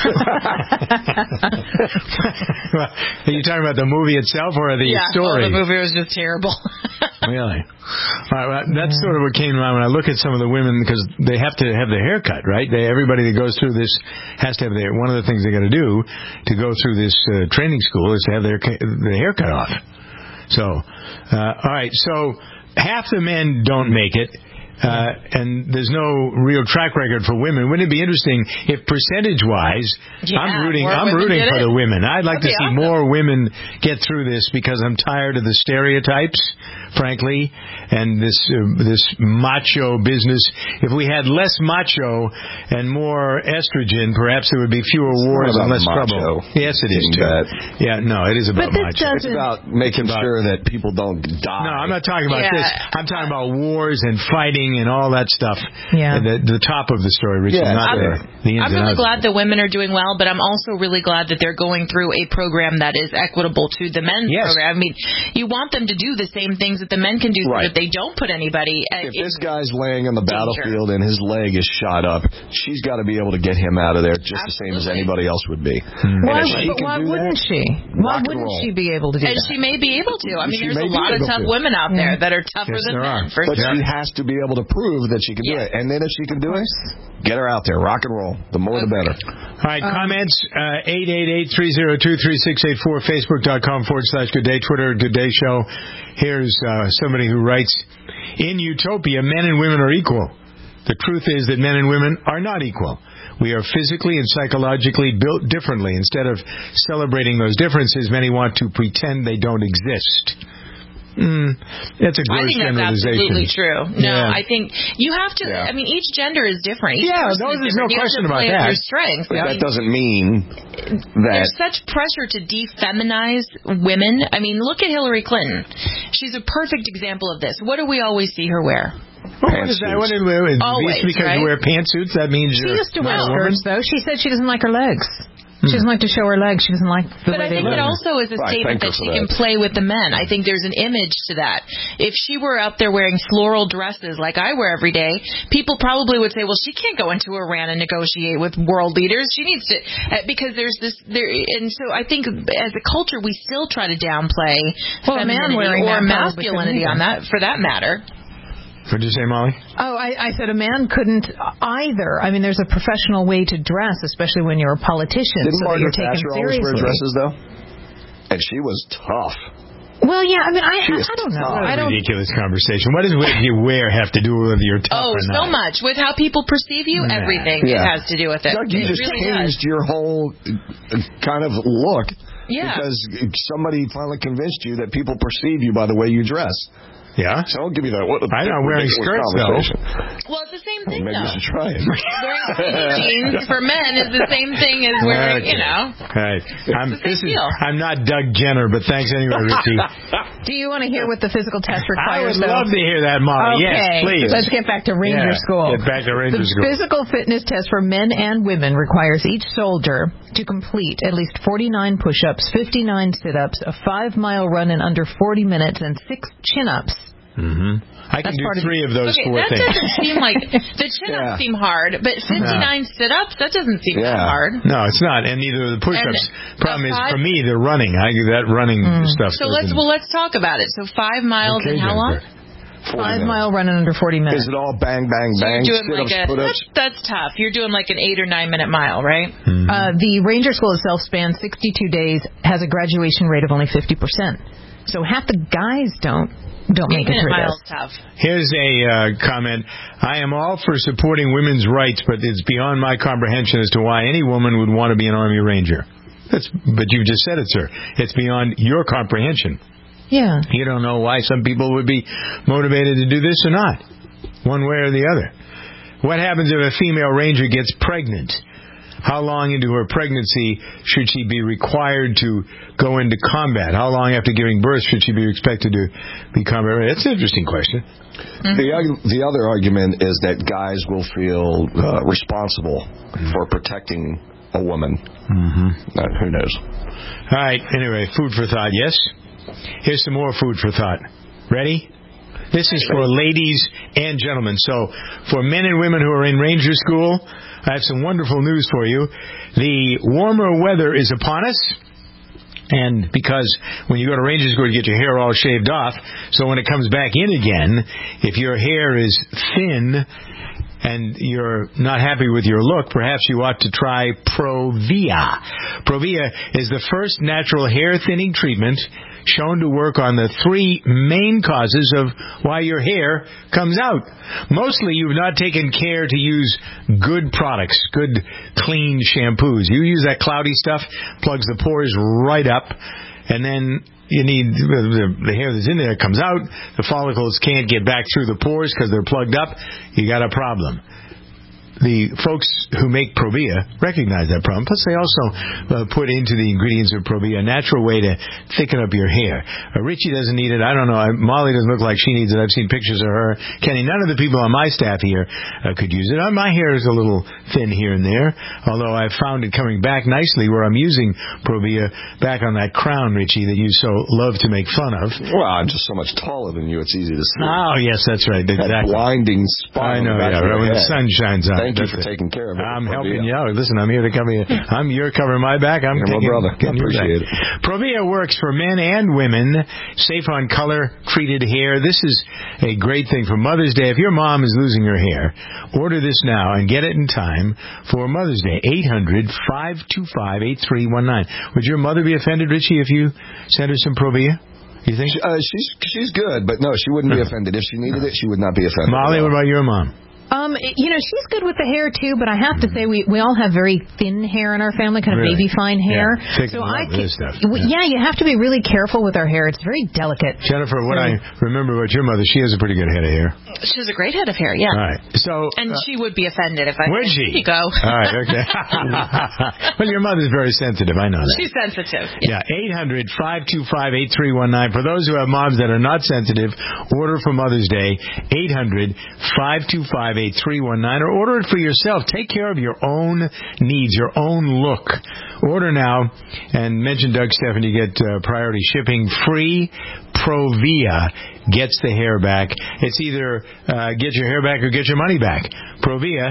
Speaker 3: you talking about the movie itself or the story?
Speaker 5: Yeah, the movie was just terrible.
Speaker 3: Really? All right, well, that's sort of what came to mind when I look at some of the women, because they have to have the haircut, right? Everybody that goes through this has to have one of the things they got to do to go through this training school is to have their haircut off. So, all right. So half the men don't make it. And there's no real track record for women. Wouldn't it be interesting if percentage-wise, I'm rooting for the women. I'd like to see more women get through this because I'm tired of the stereotypes, frankly, and this macho business. If we had less macho and more estrogen, perhaps there would be fewer wars and less trouble. Yes, it is too. Yeah, no, it is about macho.
Speaker 4: It's about making sure that people don't die.
Speaker 3: No, I'm not talking about this. I'm talking about wars and fighting and all that stuff. Yeah. The top of the story, Richie, not the ends
Speaker 5: I'm really glad the women are doing well, but I'm also really glad that they're going through a program that is equitable to the men's program. I mean, you want them to do the same things that the men can do so that they don't put anybody
Speaker 4: if this guy's laying on the battlefield and his leg is shot up, she's got to be able to get him out of there just the same as anybody else would be.
Speaker 8: Why wouldn't she? Why wouldn't she be able to do that?
Speaker 5: And she may be able to. I mean, there's a lot of tough women out there that are tougher than men.
Speaker 4: But she has to be able to prove that she can do it. And then if she can do it, get her out there. Rock and roll. The more the better.
Speaker 3: All right, comments, 888-302-3684, Facebook.com/Good Day, Twitter, Good Day Show. Here's somebody who writes, in utopia, men and women are equal. The truth is that men and women are not equal. We are physically and psychologically built differently. Instead of celebrating those differences, many want to pretend they don't exist. That's a gross generalization.
Speaker 5: I think that's absolutely true. No, I think you have to. I mean, each gender is different. Each
Speaker 3: there's no question about that.
Speaker 5: Their strengths.
Speaker 4: But that doesn't mean that
Speaker 5: there's such pressure to defeminize women. I mean, look at Hillary Clinton. She's a perfect example of this. What do we always see her wear?
Speaker 3: What is that?
Speaker 5: Always,
Speaker 3: because you wear pantsuits, that means
Speaker 8: she used to wear skirts, though. She said she doesn't like her legs. She doesn't like to show her legs. She doesn't like the way they look.
Speaker 5: But I think it also is a statement that she can play with the men. I think there's an image to that. If she were out there wearing floral dresses like I wear every day, people probably would say, well, she can't go into Iran and negotiate with world leaders. She needs to, because there's this, and so I think as a culture, we still try to downplay femininity or masculinity on that, for that matter.
Speaker 3: What did you say, Molly?
Speaker 8: Oh, I said a man couldn't either. I mean, there's a professional way to dress, especially when you're a politician.
Speaker 4: Didn't
Speaker 8: so
Speaker 4: Margaret
Speaker 8: that you're taken
Speaker 4: Thatcher
Speaker 8: seriously.
Speaker 4: always wear dresses, though? And she was tough.
Speaker 8: Well, yeah, I mean, I don't know.
Speaker 3: What a ridiculous conversation. What does what you wear have to do with your tough or not?
Speaker 5: So much. With how people perceive you, everything it has to do with it.
Speaker 4: Doug, you just changed your whole kind of look because somebody finally convinced you that people perceive you by the way you dress.
Speaker 3: Yeah?
Speaker 4: So I'll give you that.
Speaker 3: I'm not wearing skirts, though.
Speaker 5: Well, it's the same thing,
Speaker 4: maybe
Speaker 5: though.
Speaker 4: you should try it.
Speaker 5: Wearing jeans for men is the same thing as wearing, you know.
Speaker 3: Right. I'm not Doug Jenner, but thanks anyway, Richie.
Speaker 8: Do you want to hear what the physical test requires?
Speaker 3: I would love to hear that, Molly.
Speaker 8: Okay.
Speaker 3: Yes, please.
Speaker 8: Let's get back to Ranger School.
Speaker 3: Get back to Ranger School.
Speaker 8: The physical fitness test for men and women requires each soldier to complete at least 49 push-ups, 59 sit-ups, a 5-mile run in under 40 minutes, and 6 chin-ups.
Speaker 3: Mm-hmm. I can do 3 of those 4 things.
Speaker 5: That doesn't seem like the chin-ups seem hard, but 59 sit-ups, that doesn't seem that hard.
Speaker 3: No, it's not, and neither of the push-ups. Problem is, for me, they're running. That running stuff.
Speaker 5: So let's talk about it. So 5 miles in how long?
Speaker 8: 5-mile run in under 40 minutes.
Speaker 4: Is it all bang, bang, bang?
Speaker 5: So you're doing that's tough. You're doing like an 8 or 9 minute mile, right?
Speaker 3: Mm-hmm.
Speaker 8: The Ranger School itself spans 62 days, has a graduation rate of only 50%. So half the guys don't make it through
Speaker 5: miles
Speaker 8: this.
Speaker 5: Tough.
Speaker 3: Here's a comment. I am all for supporting women's rights, but it's beyond my comprehension as to why any woman would want to be an Army Ranger. But you just said it, sir. It's beyond your comprehension.
Speaker 8: Yeah.
Speaker 3: You don't know why some people would be motivated to do this or not, one way or the other. What happens if a female ranger gets pregnant? How long into her pregnancy should she be required to go into combat? How long after giving birth should she be expected to be combat ready? That's an interesting question.
Speaker 4: Mm-hmm. The other argument is that guys will feel responsible for protecting a woman.
Speaker 3: Mm-hmm.
Speaker 4: Who knows?
Speaker 3: All right. Anyway, food for thought. Yes? Here's some more food for thought. Ready? This is for ladies and gentlemen. So for men and women who are in Ranger School, I have some wonderful news for you. The warmer weather is upon us. And because when you go to Ranger School, you get your hair all shaved off. So when it comes back in again, if your hair is thin and you're not happy with your look, perhaps you ought to try Provia. Provia is the first natural hair thinning treatment shown to work on the 3 main causes of why your hair comes out. Mostly you've not taken care to use good products, good clean shampoos. You use that cloudy stuff, plugs the pores right up, and then you need the hair that's in there comes out. The follicles can't get back through the pores because they're plugged up. You got a problem. The folks who make Provia recognize that problem. Plus, they also put into the ingredients of Provia a natural way to thicken up your hair. Richie doesn't need it. I don't know. Molly doesn't look like she needs it. I've seen pictures of her. Kenny, none of the people on my staff here could use it. My hair is a little thin here and there, although I've found it coming back nicely where I'm using Provia back on that crown, Richie, that you so love to make fun of.
Speaker 4: Well, I'm just so much taller than you. It's easy to see.
Speaker 3: Oh, yes, that's right. Exactly.
Speaker 4: That blinding spot.
Speaker 3: I know, right when the sun shines on.
Speaker 4: Thank you for taking care of it.
Speaker 3: I'm helping you out. Listen, I'm here to cover you. You're covering my back. I'm
Speaker 4: my brother. I appreciate it.
Speaker 3: Provia works for men and women. Safe on color-treated hair. This is a great thing for Mother's Day. If your mom is losing her hair, order this now and get it in time for Mother's Day. 800-525-8319. Would your mother be offended, Richie, if you sent her some Provia? You think?
Speaker 4: She's good, but no, she wouldn't be offended. If she needed it, she would not be offended.
Speaker 3: Molly, what about your mom?
Speaker 8: She's good with the hair too, but I have to say we all have very thin hair in our family, kind of baby fine hair.
Speaker 3: Yeah. So
Speaker 8: you have to be really careful with our hair. It's very delicate.
Speaker 3: Jennifer, what I remember about your mother, she has a pretty good head of hair.
Speaker 5: She has a great head of hair, yeah.
Speaker 3: All right.
Speaker 5: And she would be offended if I
Speaker 3: would she?
Speaker 5: Here you go.
Speaker 3: All right, okay. Well, your mother's very sensitive, I know that.
Speaker 5: She's sensitive.
Speaker 3: Yeah, 800-525-8319. For those who have moms that are not sensitive, order for Mother's Day, 800-525-8319, or order it for yourself. Take care of your own needs, your own look. Order now and mention Doug Stephan. You get priority shipping. Free Provia gets the hair back. It's either get your hair back or get your money back. Provia,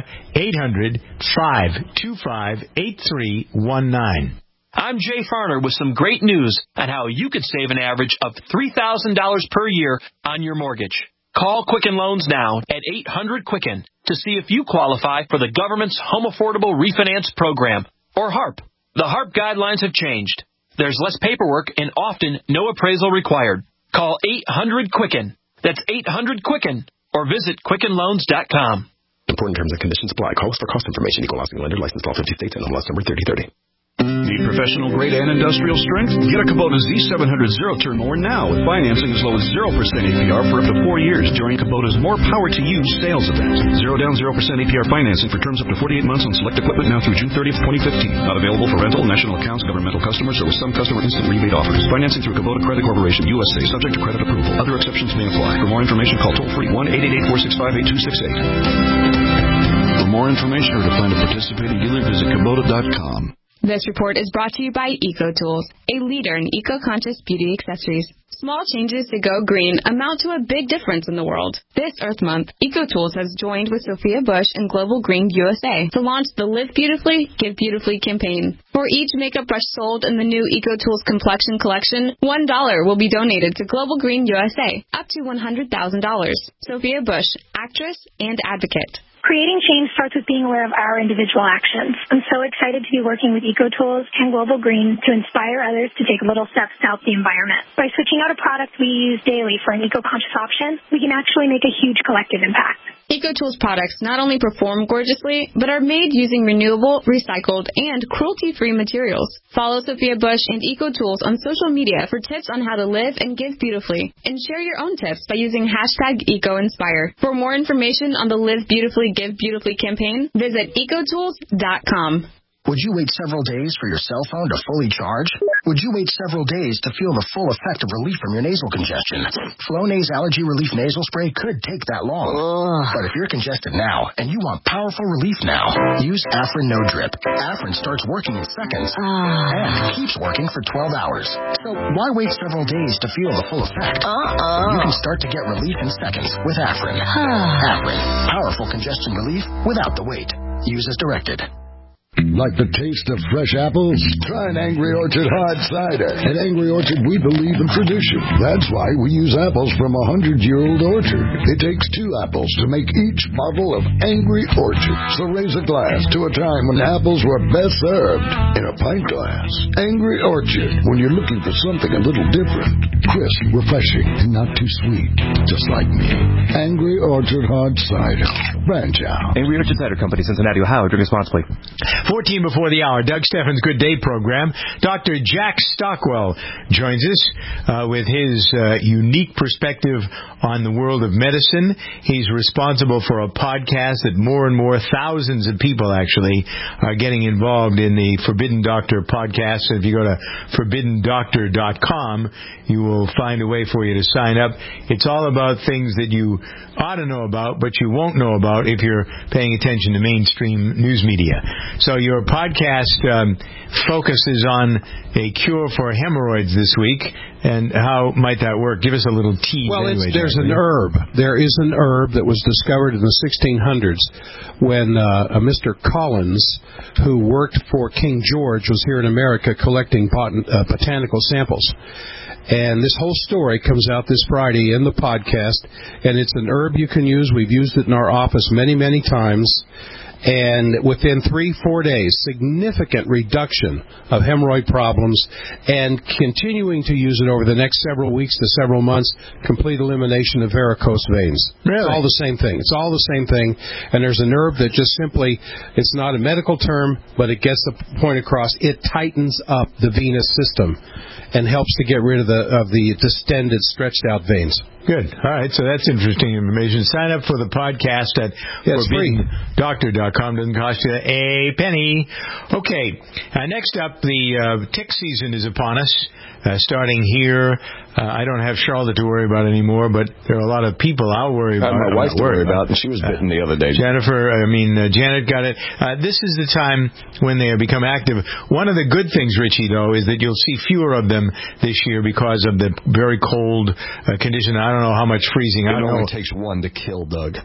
Speaker 3: 800-525-8319.
Speaker 19: I'm Jay Farner with some great news on how you could save an average of $3,000 per year on your mortgage. Call Quicken Loans now at 800-QUICKEN to see if you qualify for the government's Home Affordable Refinance Program, or HARP. The HARP guidelines have changed. There's less paperwork and often no appraisal required. Call 800-QUICKEN. That's 800-QUICKEN. Or visit QuickenLoans.com.
Speaker 16: Important terms and conditions apply. Call us for cost information. Equal housing lender. Licensed all 50 states. And MLS number 3030.
Speaker 20: Need professional grade and industrial strength? Get a Kubota Z700 zero-turn mower now with financing as low as 0% APR for up to 4 years during Kubota's More Power to You sales event. 0 down, 0% APR financing for terms up to 48 months on select equipment now through June 30th, 2015. Not available for rental, national accounts, governmental customers, or with some customer instant rebate offers. Financing through Kubota Credit Corporation, USA, subject to credit approval. Other exceptions may apply. For more information, call toll-free 1-888-465-8268. For more information or to plan to participate in dealer, visit Kubota.com.
Speaker 21: This report is brought to you by EcoTools, a leader in eco-conscious beauty accessories. Small changes to go green amount to a big difference in the world. This Earth Month, EcoTools has joined with Sophia Bush and Global Green USA to launch the Live Beautifully, Give Beautifully campaign. For each makeup brush sold in the new EcoTools Complexion Collection, $1 will be donated to Global Green USA, up to $100,000. Sophia Bush, actress and advocate.
Speaker 22: Creating change starts with being aware of our individual actions. I'm so excited to be working with EcoTools and Global Green to inspire others to take little steps to help the environment. By switching out a product we use daily for an eco-conscious option, we can actually make a huge collective impact.
Speaker 21: EcoTools products not only perform gorgeously, but are made using renewable, recycled, and cruelty-free materials. Follow Sophia Bush and EcoTools on social media for tips on how to live and give beautifully. And share your own tips by using hashtag EcoInspire. For more information on the Live Beautifully, Give Beautifully campaign, visit ecotools.com.
Speaker 9: Would you wait several days for your cell phone to fully charge? Would you wait several days to feel the full effect of relief from your nasal congestion? Flonase Allergy Relief Nasal Spray could take that long. But if you're congested now and you want powerful relief now, use Afrin No Drip. Afrin starts working in seconds and keeps working for 12 hours. So why wait several days to feel the full effect? You can start to get relief in seconds with Afrin. Afrin, powerful congestion relief without the wait. Use as directed.
Speaker 6: Like the taste of fresh apples? Try an Angry Orchard hard cider. At Angry Orchard, we believe in tradition. That's why we use apples from a 100-year-old orchard. It takes 2 apples to make each bottle of Angry Orchard. So raise a glass to a time when apples were best served in a pint glass. Angry Orchard, when you're looking for something a little different. Crisp, refreshing, and not too sweet. Just like me. Angry Orchard hard cider. Branch out.
Speaker 7: Angry Orchard Cider Company, Cincinnati, Ohio. Drink responsibly.
Speaker 3: 14 before the hour, Doug Steffens' Good Day program. Dr. Jack Stockwell joins us with his unique perspective on the world of medicine. He's responsible for a podcast that more and more, thousands of people actually, are getting involved in the Forbidden Doctor podcast. So if you go to ForbiddenDoctor.com, you will find a way for you to sign up. It's all about things that you ought to know about, but you won't know about if you're paying attention to mainstream news media. So your podcast focuses on a cure for hemorrhoids this week, and how might that work? Give us a little tease.
Speaker 23: Well,
Speaker 3: anyway,
Speaker 23: there's an herb. There is an herb that was discovered in the 1600s when a Mr. Collins, who worked for King George, was here in America collecting botanical samples. And this whole story comes out this Friday in the podcast, and it's an herb you can use. We've used it in our office many, many times. And within 3-4 days, significant reduction of hemorrhoid problems, and continuing to use it over the next several weeks to several months, complete elimination of varicose veins.
Speaker 3: Really?
Speaker 23: It's all the same thing. It's all the same thing. And there's a nerve that just simply, it's not a medical term, but it gets the point across. It tightens up the venous system and helps to get rid of the distended, stretched out veins.
Speaker 3: Good. All right, so that's interesting information. Sign up for the podcast at ForbiddenDoctor.com. Doesn't cost you a penny. Okay, next up, the tick season is upon us, starting here. I don't have Charlotte to worry about anymore, but there are a lot of people I'll worry about.
Speaker 4: My wife to worry about, and she was bitten the other day.
Speaker 3: Janet got it. This is the time when they become active. One of the good things, Richie, though, is that you'll see fewer of them this year because of the very cold condition. I don't know how much freezing.
Speaker 4: It only takes one to kill, Doug.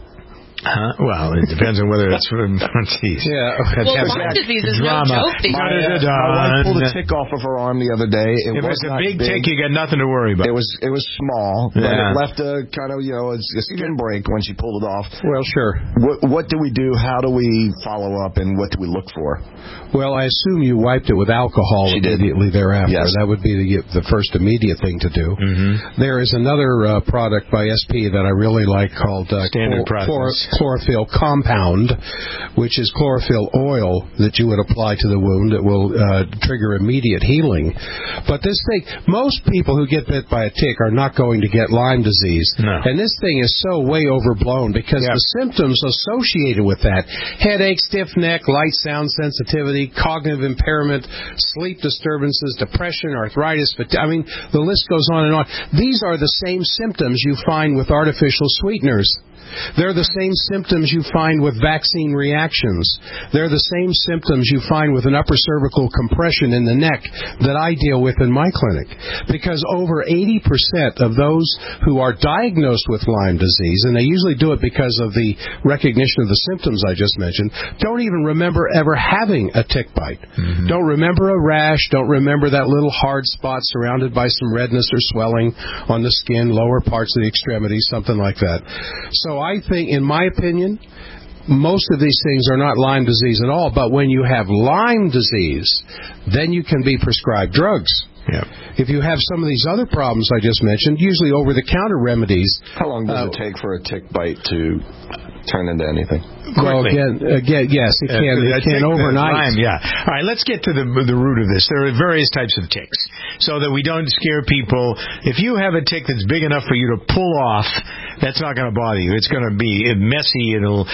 Speaker 3: Well, it depends on whether it's from geez.
Speaker 23: Yeah.
Speaker 5: Well, Lyme disease is no joke.
Speaker 4: My wife pulled a tick off of her arm the other day.
Speaker 3: If it's a big tick, you got nothing to worry about.
Speaker 4: It was small, but it left a kind of, a skin break when she pulled it off.
Speaker 23: Well, sure.
Speaker 4: What do we do? How do we follow up, and what do we look for?
Speaker 23: Well, I assume you wiped it with alcohol immediately thereafter.
Speaker 4: Yes.
Speaker 23: That would be the first immediate thing to do.
Speaker 3: Mm-hmm.
Speaker 23: There is another product by SP that I really like called
Speaker 3: Standard Process.
Speaker 23: Chlorophyll compound, which is chlorophyll oil that you would apply to the wound that will trigger immediate healing. But this thing, most people who get bit by a tick are not going to get Lyme disease.
Speaker 3: No.
Speaker 23: And this thing is so way overblown because the symptoms associated with that, headache, stiff neck, light sound sensitivity, cognitive impairment, sleep disturbances, depression, arthritis, the list goes on and on. These are the same symptoms you find with artificial sweeteners. They're the same symptoms you find with vaccine reactions. They're the same symptoms you find with an upper cervical compression in the neck that I deal with in my clinic. Because over 80% of those who are diagnosed with Lyme disease, and they usually do it because of the recognition of the symptoms I just mentioned, don't even remember ever having a tick bite. Mm-hmm. Don't remember a rash. Don't remember that little hard spot surrounded by some redness or swelling on the skin, lower parts of the extremities, something like that. So I think, in my opinion, most of these things are not Lyme disease at all. But when you have Lyme disease, then you can be prescribed drugs.
Speaker 3: Yeah.
Speaker 23: If you have some of these other problems I just mentioned, usually over-the-counter remedies.
Speaker 4: How long does it take for a tick bite to turn into anything?
Speaker 23: Well, again, yes, it can overnight.
Speaker 3: Yeah. All right, let's get to the root of this. There are various types of ticks, so that we don't scare people. If you have a tick that's big enough for you to pull off, that's not going to bother you. It's going to be messy. It'll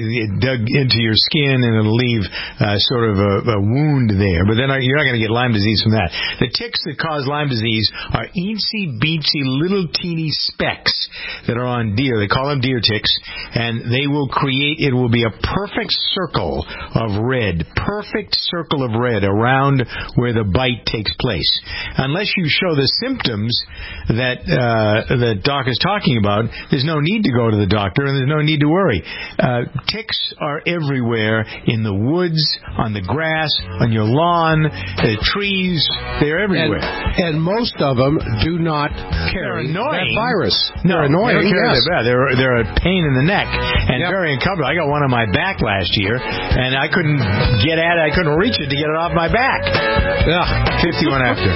Speaker 3: dug into your skin, and it'll leave sort of a wound there. But then you're not going to get Lyme disease from that. The ticks that cause Lyme disease are eensy-beensy little teeny specks that are on deer. They call them deer ticks, and they will create, it will be a perfect circle of red around where the bite takes place. Unless you show the symptoms that Doc is talking about, there's no need to go to the doctor and there's no need to worry. Ticks are everywhere, in the woods, on the grass, on your lawn, the trees, they're everywhere.
Speaker 23: And most of them do not carry that virus.
Speaker 3: No,
Speaker 23: they're annoying.
Speaker 3: They're a pain in the neck and very uncomfortable. I got one on my back last year, and I couldn't get at it. I couldn't reach it to get it off my back. 51 after.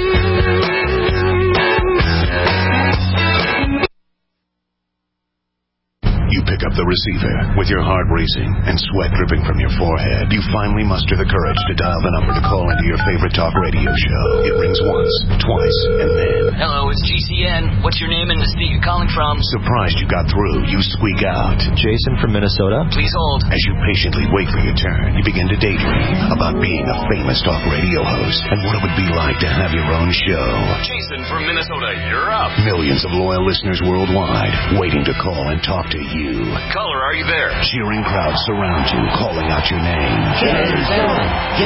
Speaker 1: You pick up the receiver with your heart racing and sweat dripping from your forehead. You finally muster the courage to dial the number to call into your favorite talk radio show. It rings once, twice, and then...
Speaker 10: Hello, it's GCN. What's your name and the state you're calling from?
Speaker 1: Surprised you got through, you squeak out.
Speaker 10: Jason from Minnesota. Please hold.
Speaker 1: As you patiently wait for your turn, you begin to daydream about being a famous talk radio host and what it would be like to have your own show.
Speaker 10: Jason from Minnesota, you're up.
Speaker 1: Millions of loyal listeners worldwide waiting to call and talk to you.
Speaker 10: Caller, are you there?
Speaker 1: Cheering crowds surround you, calling out your name.
Speaker 10: Jason!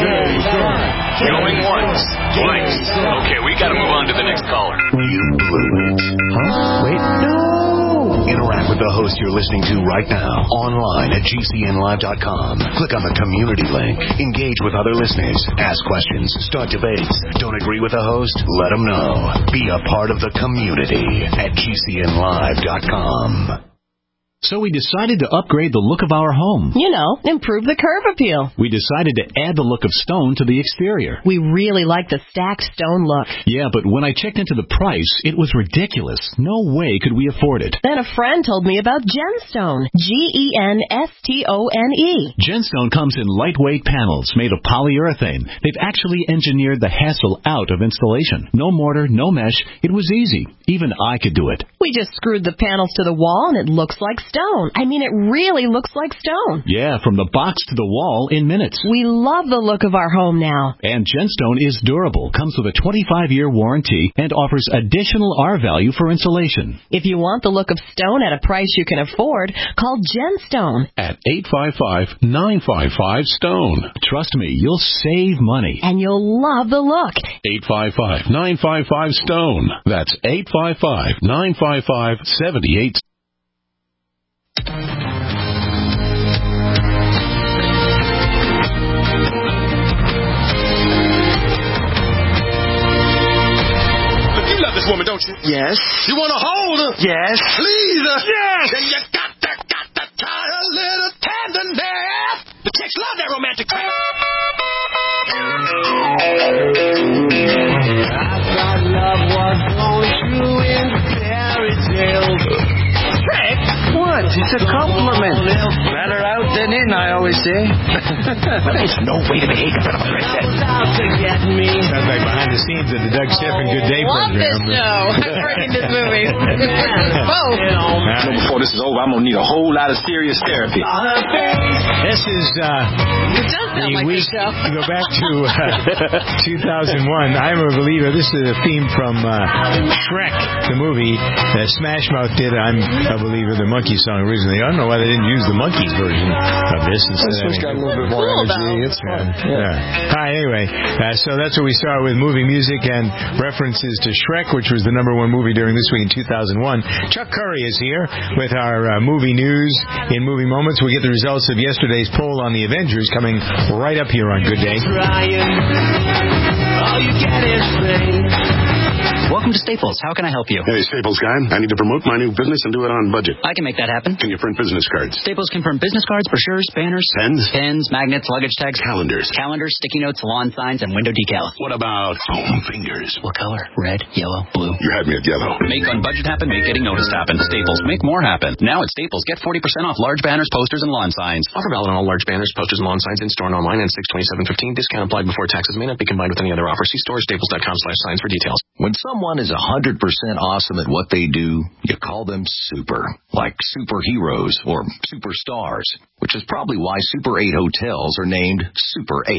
Speaker 10: Going once, twice. Okay, we gotta move on to the next caller.
Speaker 1: You blew it.
Speaker 10: Huh? Wait, no!
Speaker 1: Interact with the host you're listening to right now, online at GCNlive.com. Click on the community link. Engage with other listeners. Ask questions. Start debates. Don't agree with the host? Let them know. Be a part of the community at GCNlive.com.
Speaker 11: So we decided to upgrade the look of our home.
Speaker 12: You know, improve the curb appeal.
Speaker 11: We decided to add the look of stone to the exterior.
Speaker 12: We really like the stacked stone look.
Speaker 11: Yeah, but when I checked into the price, it was ridiculous. No way could we afford it.
Speaker 12: Then a friend told me about Genstone. Genstone.
Speaker 11: Genstone comes in lightweight panels made of polyurethane. They've actually engineered the hassle out of installation. No mortar, no mesh. It was easy. Even I could do it.
Speaker 12: We just screwed the panels to the wall and it looks like stone. I mean, it really looks like stone.
Speaker 11: Yeah, from the box to the wall in minutes.
Speaker 12: We love the look of our home now.
Speaker 11: And Genstone is durable, comes with a 25-year warranty, and offers additional R value for insulation.
Speaker 12: If you want the look of stone at a price you can afford, call Genstone
Speaker 11: at 855-955-STONE. Trust me, you'll save money.
Speaker 12: And you'll love the look.
Speaker 11: 855-955-STONE. That's 855-955-78.
Speaker 24: Woman, don't you?
Speaker 25: Yes.
Speaker 24: You want to hold her?
Speaker 25: Yes.
Speaker 24: Please her?
Speaker 25: Yes.
Speaker 24: Then you got to tie a little tenderness. The chicks love that romantic crap.
Speaker 26: I thought love was only true in fairy tales.
Speaker 25: Frank, what? It's a compliment. Better out than in, I always say.
Speaker 24: There's no way to behave in front of a princess.
Speaker 3: Sounds like behind the scenes of the Doug Stephan Good Day
Speaker 5: program.
Speaker 3: Love
Speaker 5: this show. I'm bringing this movie. Whoa.
Speaker 24: Before this is over, I'm going to need a whole lot of serious therapy.
Speaker 3: This is the week. To go back to 2001. I'm a believer. This is a theme from Shrek, the movie that Smash Mouth did. I'm a believer. The Monkees song originally. I don't know why they didn't use the Monkees version of this.
Speaker 4: This one's got a little bit more energy. It's fun.
Speaker 3: Yeah. All right. Anyway, so that's what we start with: movie music and references to Shrek, which was the #1 movie during this week in 2001. Chuck Curry is here with our movie news in Movie Moments. We get the results of yesterday's poll on the Avengers coming right up here on Good Day.
Speaker 26: All you get is pain.
Speaker 27: Welcome to Staples. How can I help you?
Speaker 24: Hey, Staples guy. I need to promote my new business and do it on budget.
Speaker 27: I can make that happen.
Speaker 24: Can you print business cards?
Speaker 27: Staples can print business cards, brochures, banners.
Speaker 24: Pens?
Speaker 27: Pens, magnets, luggage tags.
Speaker 24: Calendars.
Speaker 27: Calendars, sticky notes, lawn signs, and window decals.
Speaker 24: What about foam fingers?
Speaker 27: What color? Red, yellow, blue.
Speaker 24: You had me at yellow.
Speaker 27: Make on budget happen, make getting noticed happen. Staples. Make more happen. Now at Staples, get 40% off large banners, posters, and lawn signs.
Speaker 16: Offer valid on all large banners, posters, and lawn signs in store and online and 6/27/15. Discount applied before taxes. May not be combined with any other offer. See store staples.com/signs for details.
Speaker 28: When someone is 100% awesome at what they do, you call them super, like superheroes or superstars, which is probably why Super 8 hotels are named Super 8.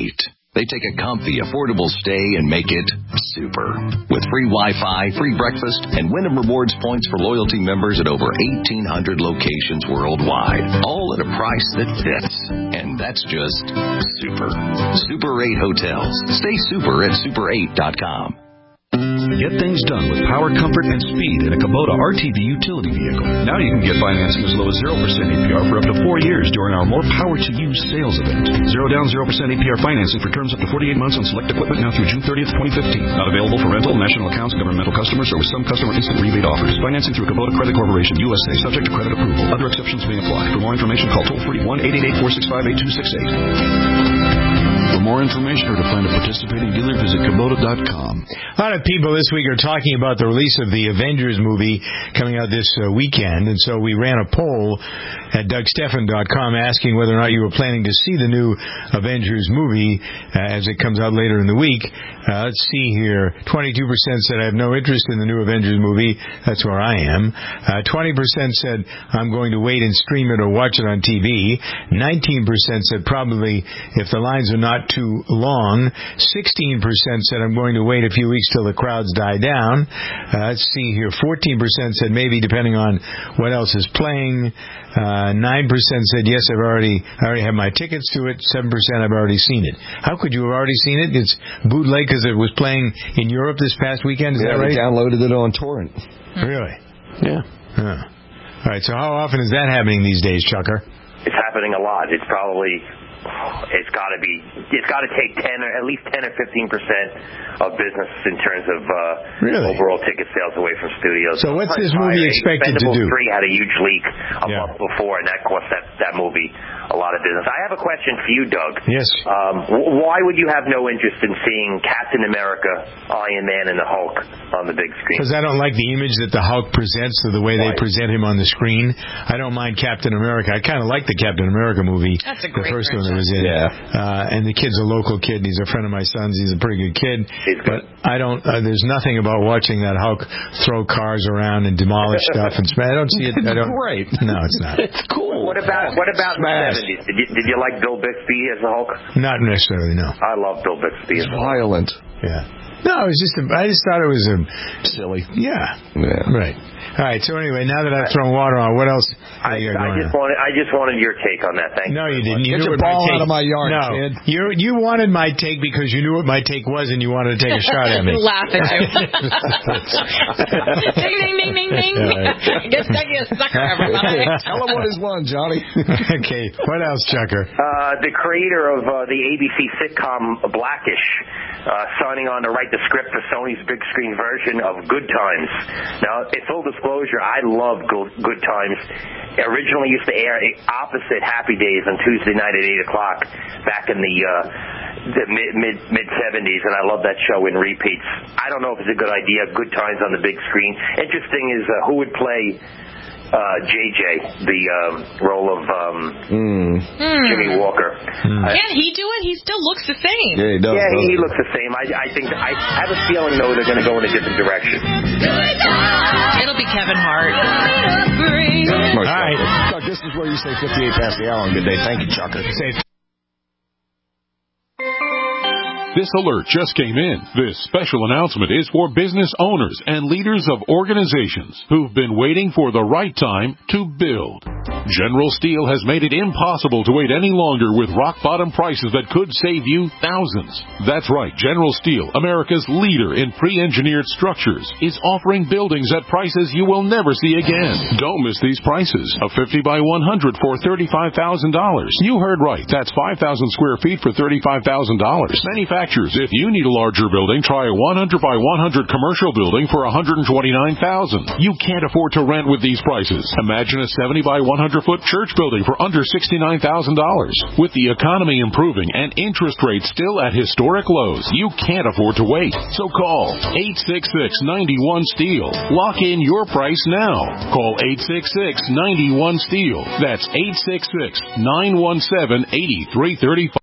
Speaker 28: They take a comfy, affordable stay and make it super. With free Wi-Fi, free breakfast, and Wyndham Rewards points for loyalty members at over 1,800 locations worldwide. All at a price that fits. And that's just super. Super 8 Hotels. Stay super at super8.com.
Speaker 20: Get things done with power, comfort, and speed in a Kubota RTV utility vehicle. Now you can get financing as low as 0% APR for up to 4 years during our More Power to You sales event. 0 down, 0% APR financing for terms up to 48 months on select equipment now through June 30th, 2015. Not available for rental, national accounts, governmental customers, or with some customer instant rebate offers. Financing through Kubota Credit Corporation, USA, subject to credit approval. Other exceptions may apply. For more information, call toll-free 1-888-465-8268. For more information or to find a participating dealer, visit Kubota.com.
Speaker 3: A lot of people this week are talking about the release of the Avengers movie coming out this weekend, and so we ran a poll at DougStephan.com asking whether or not you were planning to see the new Avengers movie as it comes out later in the week. Let's see here. 22% said I have no interest in the new Avengers movie. That's where I am. 20% said I'm going to wait and stream it or watch it on TV. 19% said probably if the lines are not too long. 16% said I'm going to wait a few weeks till the crowds die down. Let's see here. 14% said maybe depending on what else is playing. 9% said yes, I already have my tickets to it. 7% I've already seen it. How could you have already seen it? It's bootleg because it was playing in Europe this past weekend. Is that right?
Speaker 4: They downloaded it on torrent.
Speaker 3: Really?
Speaker 4: Yeah.
Speaker 3: Huh. All right. So how often is that happening these days, Chucker?
Speaker 2: It's happening a lot. It's got to take 10 or at least 10 or 15% of business in terms of overall ticket sales away from studios.
Speaker 3: So what's this movie expected to do?
Speaker 2: Expendables 3 had a huge leak a month before, and that cost that movie a lot of business. I have a question for you, Doug.
Speaker 3: Yes.
Speaker 2: Why would you have no interest in seeing Captain America, Iron Man, and the Hulk on the big screen?
Speaker 3: Because I don't like the image that the Hulk presents or the way they present him on the screen. I don't mind Captain America. I kind of like the Captain America movie.
Speaker 5: That's a great
Speaker 3: one that was in.
Speaker 2: Yeah.
Speaker 3: And the kid's a local kid. He's a friend of my son's. He's a pretty good kid.
Speaker 2: He's good.
Speaker 3: But I don't. There's nothing about watching that Hulk throw cars around and demolish stuff and smash. I don't see it. I don't.
Speaker 2: Great.
Speaker 3: No, it's not.
Speaker 2: It's cool. What about the 70s? Did you like Bill Bixby as the Hulk?
Speaker 3: Not necessarily. No.
Speaker 2: I love Bill Bixby.
Speaker 4: He's violent.
Speaker 3: Yeah. No, it was just. I just thought it was
Speaker 4: silly.
Speaker 3: Yeah. Right. All right. So anyway, now that I've thrown water on, what else?
Speaker 2: I just wanted your take on that. Thank you.
Speaker 3: No, you didn't. You
Speaker 4: Get
Speaker 3: knew
Speaker 4: your
Speaker 3: what
Speaker 4: ball
Speaker 3: my take.
Speaker 4: out of my yard,
Speaker 3: no,
Speaker 4: kid.
Speaker 3: You wanted my take because you knew what my take was and you wanted to take a shot at me.
Speaker 5: Laugh at you. Ding, ding, ding, ding, ding.
Speaker 3: Right.
Speaker 5: Guess Doug is a sucker, everybody.
Speaker 4: Tell him what is one, Johnny.
Speaker 3: Okay. What else, Chucker?
Speaker 2: The creator of the ABC sitcom Blackish signing on to write the script for Sony's big screen version of Good Times. Now, in full disclosure, I love Good Times. It originally used to air opposite Happy Days on Tuesday night at 8 o'clock back in the mid-70s, and I love that show in repeats. I don't know if it's a good idea, Good Times on the big screen. Interesting is who would play JJ, the role of Jimmy Walker.
Speaker 5: Can he do it? He still looks the same.
Speaker 4: Yeah, he does.
Speaker 2: Yeah, he looks the same. I have a feeling, though, they're going to go in a different direction.
Speaker 5: It'll be Kevin Hart.
Speaker 4: All right. Chuck, this is where you say 58 past the hour on Good Day. Thank you, Chucker.
Speaker 8: This alert just came in. This special announcement is for business owners and leaders of organizations who've been waiting for the right time to build. General Steel has made it impossible to wait any longer with rock-bottom prices that could save you thousands. That's right, General Steel, America's leader in pre-engineered structures, is offering buildings at prices you will never see again. Don't miss these prices. A 50 by 100 for $35,000. You heard right. That's 5,000 square feet for $35,000. Manufacturers, if you need a larger building, try a 100 by 100 commercial building for $129,000. You can't afford to rent with these prices. Imagine a 70 by 100-foot church building for under $69,000. With the economy improving and interest rates still at historic lows, you can't afford to wait. So call 866-91-STEEL. Lock in your price now. Call 866-91-STEEL. That's 866-917-8335.